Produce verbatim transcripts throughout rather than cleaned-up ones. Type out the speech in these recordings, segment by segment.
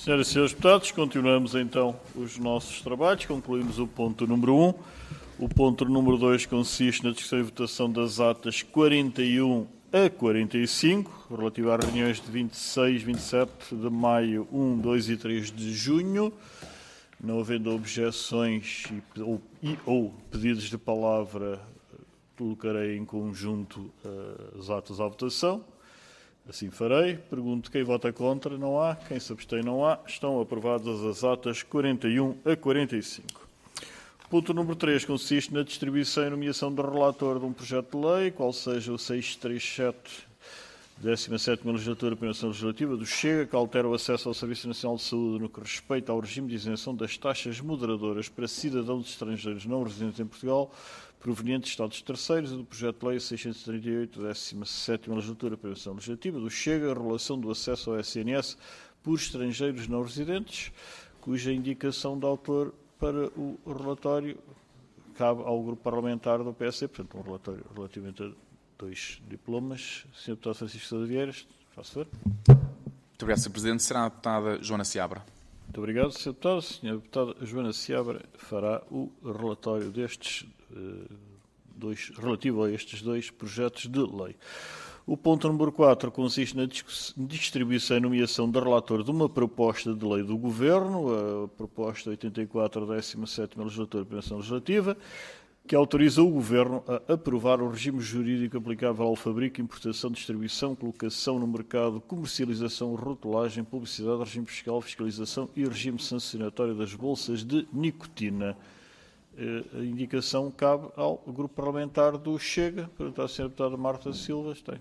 Senhoras e senhores deputados, continuamos então os nossos trabalhos, concluímos o ponto número um. O ponto número dois consiste na discussão e votação das atas quarenta e um a quarenta e cinco, relativa às reuniões de vinte e seis, vinte e sete de maio, um, dois e três de junho. Não havendo objeções e, ou, e, ou pedidos de palavra, colocarei em conjunto uh, as atas à votação. Assim farei. Pergunto quem vota contra. Não há. Quem se abstém, não há. Estão aprovadas as atas quarenta e um a quarenta e cinco. Ponto número três consiste na distribuição e nomeação do relator de um projeto de lei, qual seja o seiscentos e trinta e sete, décima sétima legislatura, primeira legislativa do Chega, que altera o acesso ao Serviço Nacional de Saúde no que respeita ao regime de isenção das taxas moderadoras para cidadãos estrangeiros não residentes em Portugal, provenientes de Estados terceiros, e do projeto de lei seiscentos e trinta e oito, décima sétima legislatura, primeira legislativa do Chega, a regulação do acesso ao S N S por estrangeiros não residentes, cuja indicação de autor para o relatório cabe ao grupo parlamentar do P S C, portanto, um relatório relativamente a dois diplomas. senhor Deputado Francisco Sousa Vieiras, faça favor. Muito obrigado, senhor Presidente. Será a deputada Joana Seabra. Muito obrigado, senhor Deputado. senhora Deputada Joana Seabra fará o relatório destes uh, dois, relativo a estes dois projetos de lei. O ponto número quatro consiste na distribuição e nomeação de relator de uma proposta de lei do Governo, a proposta oitenta e quatro, décima sétima legislatura, primeira legislativa, que autoriza o Governo a aprovar o regime jurídico aplicável ao fabrico, importação, distribuição, colocação no mercado, comercialização, rotulagem, publicidade, regime fiscal, fiscalização e regime sancionatório das bolsas de nicotina. A indicação cabe ao grupo parlamentar do Chega. Perguntar à senhora deputada Marta Silva. Tem.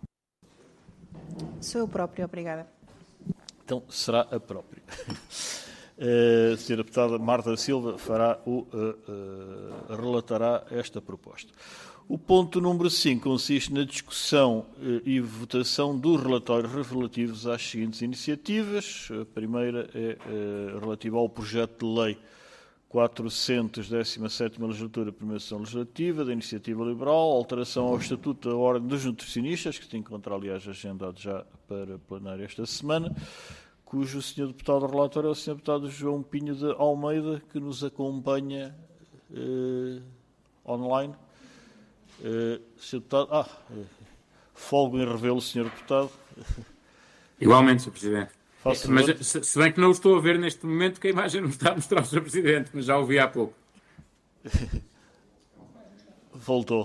Sou eu própria, obrigada. Então, será a própria. A senhora deputada Marta Silva fará o, uh, uh, relatará esta proposta. O ponto número cinco consiste na discussão uh, e votação dos relatórios relativos às seguintes iniciativas. A primeira é uh, relativa ao projeto de lei quatrocentos, décima sétima legislatura, primeira sessão legislativa, da Iniciativa Liberal, alteração ao Estatuto da Ordem dos Nutricionistas, que se encontra, aliás, agendado já para plenário esta semana, cujo senhor deputado relator é o senhor deputado João Pinho de Almeida, que nos acompanha eh, online. Eh, senhor deputado, ah, eh, folgo em revê-lo, senhor deputado. Igualmente, senhor Presidente. Faço mas, se, se bem que não o estou a ver neste momento, que a imagem não está a mostrar o senhor Presidente, mas já o vi há pouco. Voltou.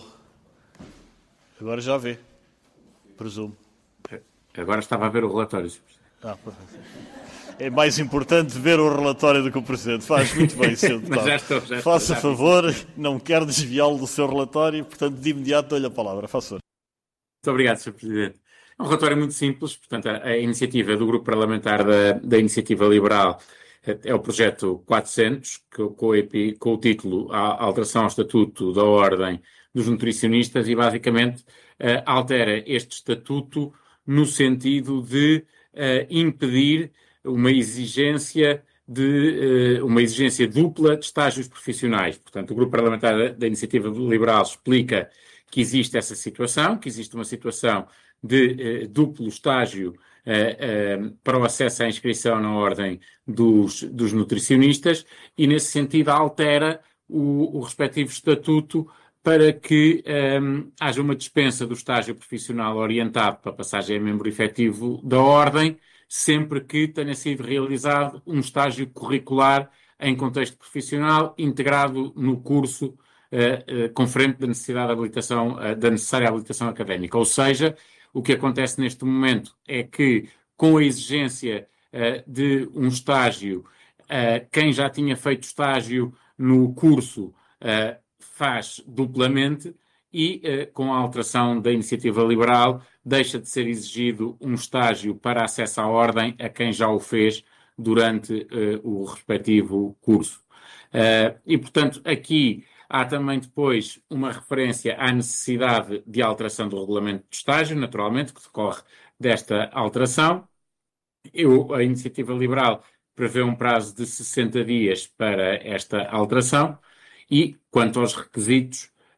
Agora já vê, presumo. Agora estava a ver o relatório, senhor Presidente. Ah, é mais importante ver o relatório do que o Presidente. Faz muito bem, senhor deputado. Mas já estou, já estou, Faça já favor, não quero desviá-lo do seu relatório, portanto, de imediato dou-lhe a palavra. Faça favor. Muito obrigado, senhor Presidente. É um relatório muito simples, portanto, a, a iniciativa do Grupo Parlamentar da, da Iniciativa Liberal é, é o projeto quatrocentos, que, com, o, com o título A Alteração ao Estatuto da Ordem dos Nutricionistas, e basicamente uh, altera este estatuto no sentido de uh, impedir uma exigência de uh, uma exigência dupla de estágios profissionais. Portanto, o Grupo Parlamentar da, da Iniciativa Liberal explica que existe essa situação, que existe uma situação de eh, duplo estágio eh, eh, para o acesso à inscrição na ordem dos, dos nutricionistas, e nesse sentido altera o, o respectivo estatuto para que eh, haja uma dispensa do estágio profissional orientado para passagem a membro efetivo da ordem, sempre que tenha sido realizado um estágio curricular em contexto profissional integrado no curso uh, uh, conferente da necessidade de habilitação, uh, da necessária habilitação académica. Ou seja, o que acontece neste momento é que, com a exigência uh, de um estágio, uh, quem já tinha feito estágio no curso uh, faz duplamente, e, uh, com a alteração da Iniciativa Liberal, deixa de ser exigido um estágio para acesso à ordem a quem já o fez durante uh, o respectivo curso. Uh, e, portanto, aqui há também depois uma referência à necessidade de alteração do regulamento de estágio, naturalmente, que decorre desta alteração. Eu, a Iniciativa Liberal prevê um prazo de sessenta dias para esta alteração, e, quanto aos requisitos,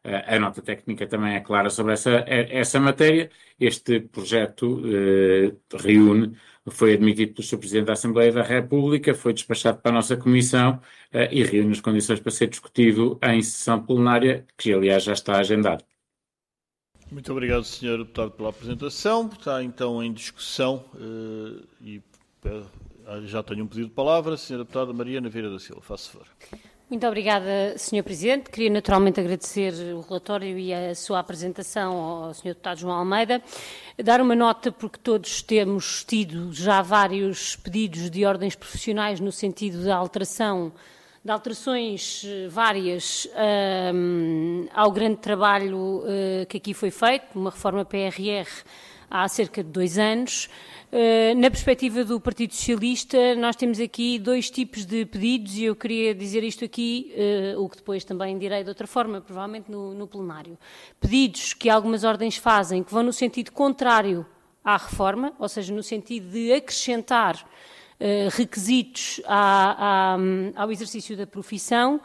A nota técnica também é clara sobre essa, essa matéria. Este projeto eh, reúne, foi admitido pelo senhor Presidente da Assembleia da República, foi despachado para a nossa Comissão eh, e reúne as condições para ser discutido em sessão plenária, que aliás já está agendado. Muito obrigado, senhor Deputado, pela apresentação. Está então em discussão eh, e eh, já tenho um pedido de palavra. Senhora Deputada Mariana Vieira da Silva, faça favor. Muito obrigada, senhor Presidente. Queria naturalmente agradecer o relatório e a sua apresentação ao senhor Deputado João Almeida. Dar uma nota, porque todos temos tido já vários pedidos de ordens profissionais no sentido da alteração, de alterações várias um, ao grande trabalho uh, que aqui foi feito, uma reforma P R R há cerca de dois anos. Uh, na perspectiva do Partido Socialista, nós temos aqui dois tipos de pedidos e eu queria dizer isto aqui, uh, o que depois também direi de outra forma, provavelmente no, no plenário. Pedidos que algumas ordens fazem que vão no sentido contrário à reforma, ou seja, no sentido de acrescentar uh, requisitos à, à, ao exercício da profissão,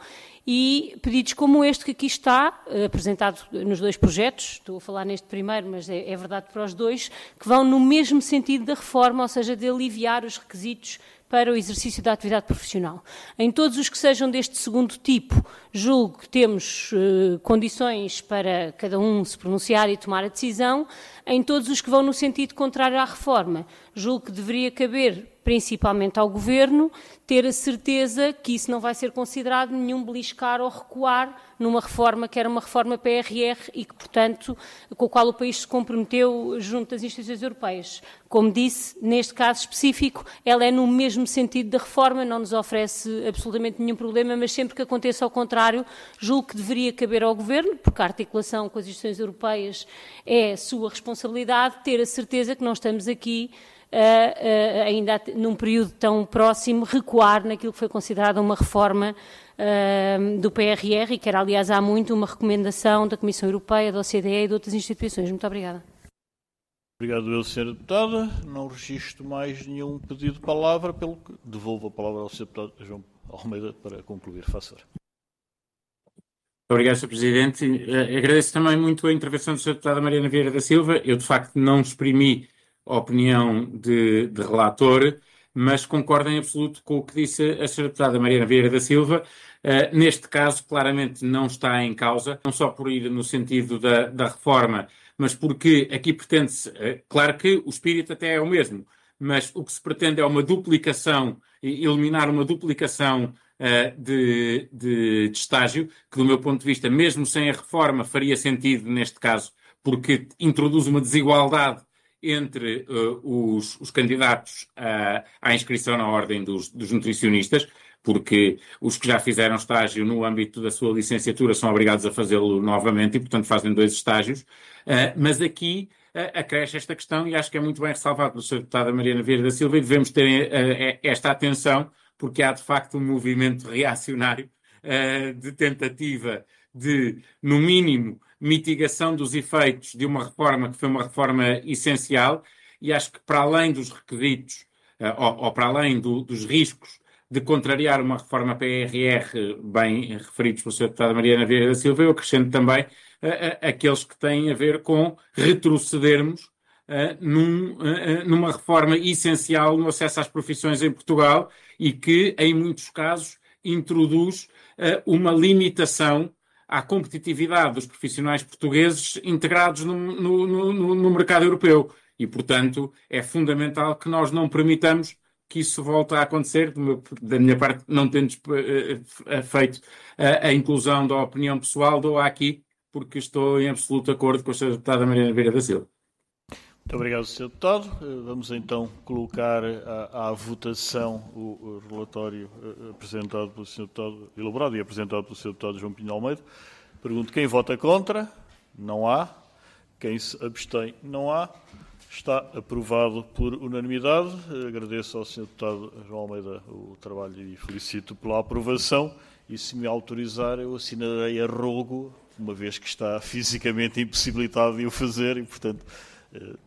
e pedidos como este que aqui está, apresentado nos dois projetos, estou a falar neste primeiro, mas é, é verdade para os dois, que vão no mesmo sentido da reforma, ou seja, de aliviar os requisitos para o exercício da atividade profissional. Em todos os que sejam deste segundo tipo, julgo que temos uh, condições para cada um se pronunciar e tomar a decisão. Em todos os que vão no sentido contrário à reforma, julgo que deveria caber, principalmente ao Governo, ter a certeza que isso não vai ser considerado nenhum beliscar ou recuar numa reforma que era uma reforma P R R e que, portanto, com a qual o país se comprometeu junto das instituições europeias. Como disse, neste caso específico, ela é no mesmo sentido da reforma, não nos oferece absolutamente nenhum problema, mas sempre que aconteça ao contrário, julgo que deveria caber ao Governo, porque a articulação com as instituições europeias é sua responsabilidade, ter a certeza que não estamos aqui Uh, uh, ainda num período tão próximo, recuar naquilo que foi considerado uma reforma uh, do P R R e que era, aliás, há muito uma recomendação da Comissão Europeia, da O C D E e de outras instituições. Muito obrigada. Obrigado, eu, senhora Deputada. Não registro mais nenhum pedido de palavra, pelo que devolvo a palavra ao senhor Deputado João Almeida para concluir. Faça favor. Obrigado, senhor Presidente. Uh, agradeço também muito a intervenção do senhor Deputada Mariana Vieira da Silva. Eu, de facto, não exprimi a opinião de, de relator, mas concordo em absoluto com o que disse a senhora Deputada Mariana Vieira da Silva. Uh, neste caso, claramente não está em causa, não só por ir no sentido da, da reforma, mas porque aqui pretende-se, uh, claro que o espírito até é o mesmo, mas o que se pretende é uma duplicação, eliminar uma duplicação uh, de, de, de estágio, que do meu ponto de vista, mesmo sem a reforma, faria sentido neste caso, porque introduz uma desigualdade entre uh, os, os candidatos uh, à inscrição na ordem dos, dos nutricionistas, porque os que já fizeram estágio no âmbito da sua licenciatura são obrigados a fazê-lo novamente e, portanto, fazem dois estágios. Uh, mas aqui uh, acresce esta questão e acho que é muito bem ressalvado pela senhora Deputada Mariana Vieira da Silva e devemos ter uh, esta atenção, porque há, de facto, um movimento reacionário uh, de tentativa de, no mínimo, mitigação dos efeitos de uma reforma que foi uma reforma essencial e acho que para além dos requisitos uh, ou, ou para além do, dos riscos de contrariar uma reforma P R R bem referidos pela senhora Deputada Mariana Vieira da Silva, eu acrescento também uh, uh, aqueles que têm a ver com retrocedermos uh, num, uh, numa reforma essencial no acesso às profissões em Portugal e que, em muitos casos, introduz uh, uma limitação à competitividade dos profissionais portugueses integrados no, no, no, no mercado europeu. E, portanto, é fundamental que nós não permitamos que isso volte a acontecer. Do meu, da minha parte, não tendo uh, feito uh, a inclusão da opinião pessoal, dou aqui, porque estou em absoluto acordo com a senhora Deputada Mariana Vieira da Silva. Muito obrigado, senhor Deputado. Vamos então colocar à, à votação o, o relatório apresentado pelo senhor Deputado, elaborado e apresentado pelo senhor Deputado João Pinho Almeida. Pergunto quem vota contra. Não há. Quem se abstém. Não há. Está aprovado por unanimidade. Agradeço ao senhor Deputado João Almeida o trabalho e felicito pela aprovação. E se me autorizar, eu assinarei a rogo, uma vez que está fisicamente impossibilitado de o fazer e, portanto...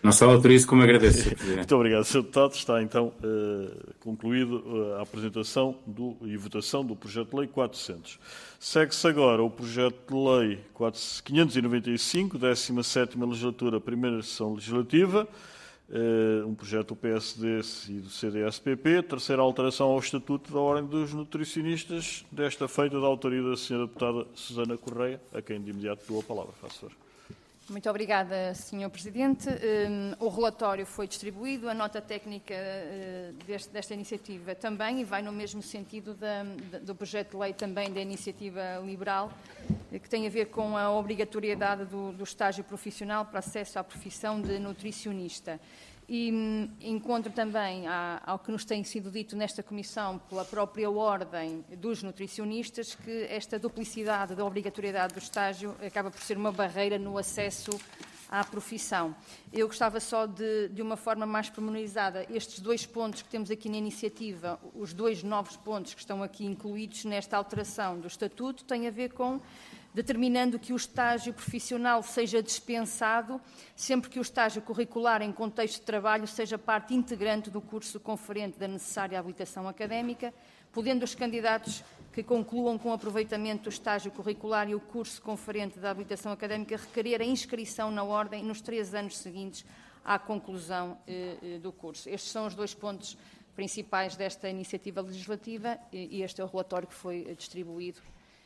Não só autorizo como agradeço, senhor Presidente. Muito obrigado, senhor Deputado. Está então uh, concluído uh, a apresentação do, e votação do projeto de lei quatrocentos. Segue-se agora o projeto de lei quinhentos e noventa e cinco, décima sétima legislatura, primeira sessão legislativa, uh, um projeto do P S D e do C D S P P, terceira alteração ao Estatuto da Ordem dos Nutricionistas, desta feita da autoria da senhora Deputada Susana Correia, a quem de imediato dou a palavra. Faço favor. Muito obrigada, senhor Presidente. Um, o relatório foi distribuído, a nota técnica uh, deste, desta iniciativa também, e vai no mesmo sentido da, da, do projeto de lei também da Iniciativa Liberal, uh, que tem a ver com a obrigatoriedade do, do estágio profissional para acesso à profissão de nutricionista. E um, encontro também a, ao que nos tem sido dito nesta Comissão pela própria Ordem dos Nutricionistas, que esta duplicidade da obrigatoriedade do estágio acaba por ser uma barreira no acesso à profissão. Eu gostava só de, de uma forma mais pormenorizada, estes dois pontos que temos aqui na iniciativa, os dois novos pontos que estão aqui incluídos nesta alteração do Estatuto, têm a ver com determinando que o estágio profissional seja dispensado sempre que o estágio curricular em contexto de trabalho seja parte integrante do curso conferente da necessária habilitação académica, podendo os candidatos que concluam com aproveitamento do estágio curricular e o curso conferente da habilitação académica requerer a inscrição na ordem nos três anos seguintes à conclusão eh, do curso. Estes são os dois pontos principais desta iniciativa legislativa e este é o relatório que foi distribuído.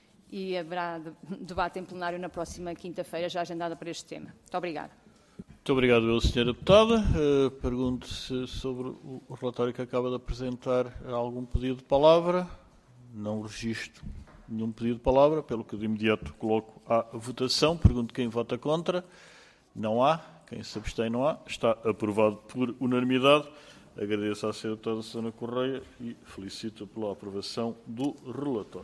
E haverá debate em plenário na próxima quinta-feira, já agendada para este tema. Muito obrigada. Muito obrigado, senhora Deputada. Uh, pergunto se sobre o relatório que acaba de apresentar há algum pedido de palavra. Não registro nenhum pedido de palavra, pelo que de imediato coloco à votação. Pergunto quem vota contra. Não há. Quem se abstém não há. Está aprovado por unanimidade. Agradeço à senhora Deputada Susana Correia e felicito pela aprovação do relatório.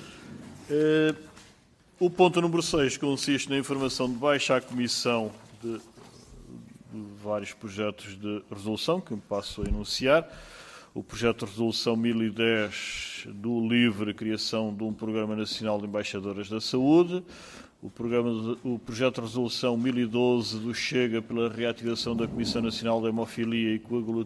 Uh, o ponto número seis consiste na informação de baixa à Comissão de, de vários projetos de resolução, que me passo a enunciar. O projeto de resolução mil e dez do LIVRE, criação de um Programa Nacional de Embaixadoras da Saúde. O, programa de, o projeto de resolução mil e doze do Chega pela reativação da Comissão Nacional de Hemofilia e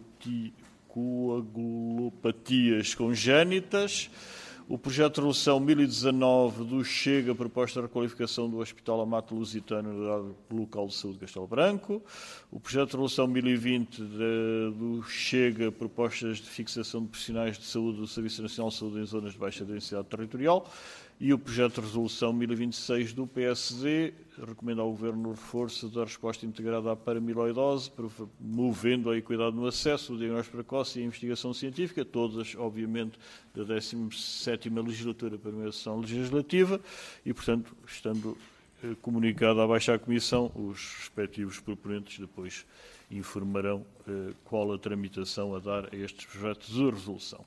Coagulopatias Congénitas. O projeto de resolução mil e dezanove do Chega, proposta de requalificação do Hospital Amato Lusitano na Unidade Local de Saúde de Castelo Branco. O projeto de resolução mil e vinte de, do Chega, propostas de fixação de profissionais de saúde do Serviço Nacional de Saúde em zonas de baixa densidade territorial. E o projeto de resolução mil e vinte e seis do P S D, recomenda ao Governo o reforço da resposta integrada à paramiloidose, promovendo a equidade no acesso, o diagnóstico precoce e a investigação científica, todas, obviamente, da décima sétima legislatura, primeira sessão legislativa, e, portanto, estando eh, comunicado à Baixa Comissão, os respectivos proponentes depois informarão eh, qual a tramitação a dar a estes projetos de resolução.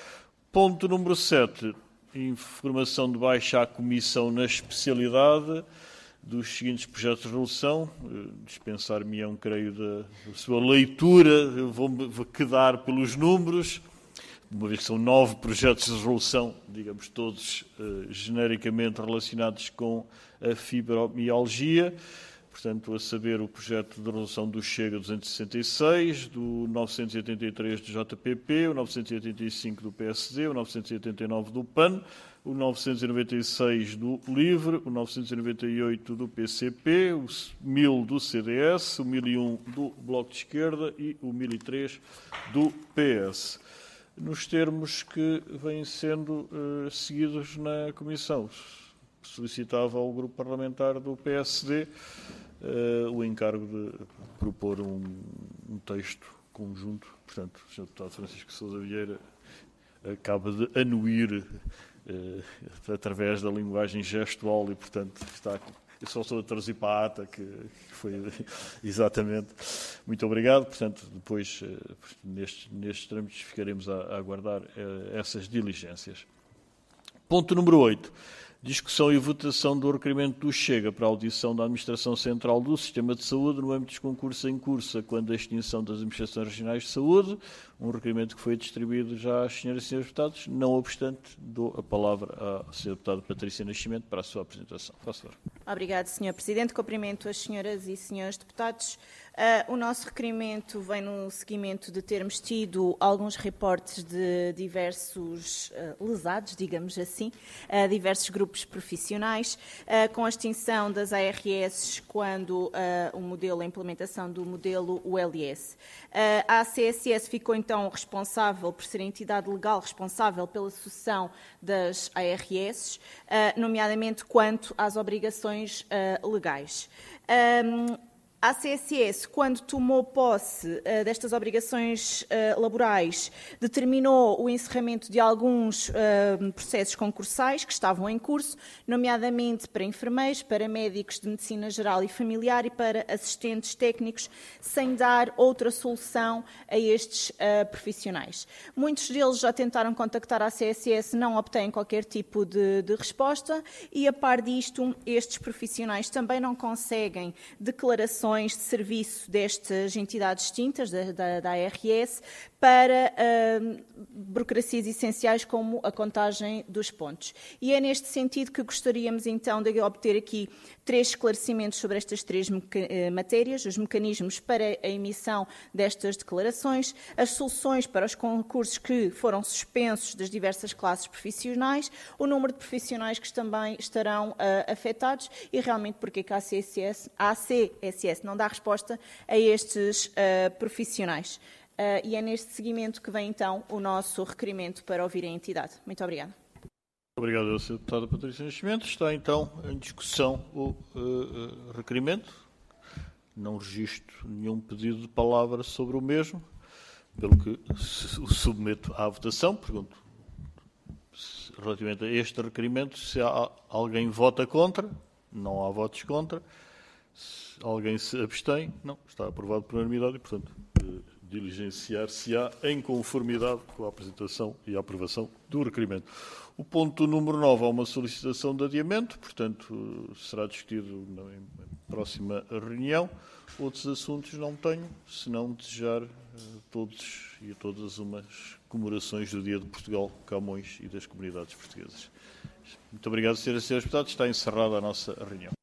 Ponto número sete. Informação de baixa à Comissão na especialidade dos seguintes projetos de resolução. Dispensar-me-ão, creio, da, da sua leitura. Eu vou-me vou quedar pelos números, uma vez que são nove projetos de resolução, digamos todos uh, genericamente relacionados com a fibromialgia. Portanto, a saber, o projeto de resolução do Chega duzentos e sessenta e seis, do novecentos e oitenta e três do J P P, o novecentos e oitenta e cinco do P S D, o novecentos e oitenta e nove do P A N, o novecentos e noventa e seis do LIVRE, o novecentos e noventa e oito do P C P, o mil do C D S, o mil e um do Bloco de Esquerda e o mil e três do P S. Nos termos que vêm sendo uh, seguidos na Comissão, solicitava ao Grupo Parlamentar do P S D uh, o encargo de propor um, um texto conjunto. Portanto, o senhor Deputado Francisco Sousa Vieira acaba de anuir uh, através da linguagem gestual e, portanto, está, eu só estou a traduzir para a ata, que, que foi exatamente. Muito obrigado. Portanto, depois, uh, nestes, nestes trâmites, ficaremos a, a aguardar uh, essas diligências. Ponto número oito. Discussão e votação do requerimento do Chega para a audição da Administração Central do Sistema de Saúde no âmbito dos concursos em curso, quando a extinção das Administrações Regionais de Saúde, um requerimento que foi distribuído já às senhoras e senhores deputados. Não obstante, dou a palavra à senhora deputada Patrícia Nascimento para a sua apresentação. Faça favor. Obrigado, senhor Presidente. Cumprimento as senhoras e senhores deputados. Uh, o nosso requerimento vem no seguimento de termos tido alguns reportes de diversos uh, lesados, digamos assim, uh, diversos grupos profissionais, uh, com a extinção das A R S quando uh, o modelo, a implementação do modelo U L S. Uh, a A C S S ficou então responsável por ser a entidade legal responsável pela sucessão das A R S, uh, nomeadamente quanto às obrigações uh, legais. Um, A A C S S, quando tomou posse uh, destas obrigações uh, laborais, determinou o encerramento de alguns uh, processos concursais que estavam em curso, nomeadamente para enfermeiros, para médicos de medicina geral e familiar e para assistentes técnicos, sem dar outra solução a estes uh, profissionais. Muitos deles já tentaram contactar a A C S S, não obtêm qualquer tipo de, de resposta e, a par disto, estes profissionais também não conseguem declarações de serviço destas entidades extintas, da, da, da A R S, para uh, burocracias essenciais como a contagem dos pontos. E é neste sentido que gostaríamos então de obter aqui três esclarecimentos sobre estas três matérias, os mecanismos para a emissão destas declarações, as soluções para os concursos que foram suspensos das diversas classes profissionais, o número de profissionais que também estarão uh, afetados e realmente porque a A C S S, a A C S S não dá resposta a estes uh, profissionais. Uh, e é neste seguimento que vem então o nosso requerimento para ouvir a entidade. Muito obrigada. Obrigado, senhora Deputada Patrícia Nascimento. Está então em discussão o uh, uh, requerimento. Não registro nenhum pedido de palavra sobre o mesmo, pelo que o submeto à votação. Pergunto, relativamente a este requerimento, se há alguém vota contra. Não há votos contra. Se alguém se abstém, não. Está aprovado por unanimidade e, portanto, uh, diligenciar-se-á em conformidade com a apresentação e a aprovação do requerimento. O ponto número nove é uma solicitação de adiamento, portanto, será discutido na próxima reunião. Outros assuntos não tenho, senão desejar a todos e a todas umas comemorações do Dia de Portugal, Camões e das comunidades portuguesas. Muito obrigado, senhoras e senhores deputados. Está encerrada a nossa reunião.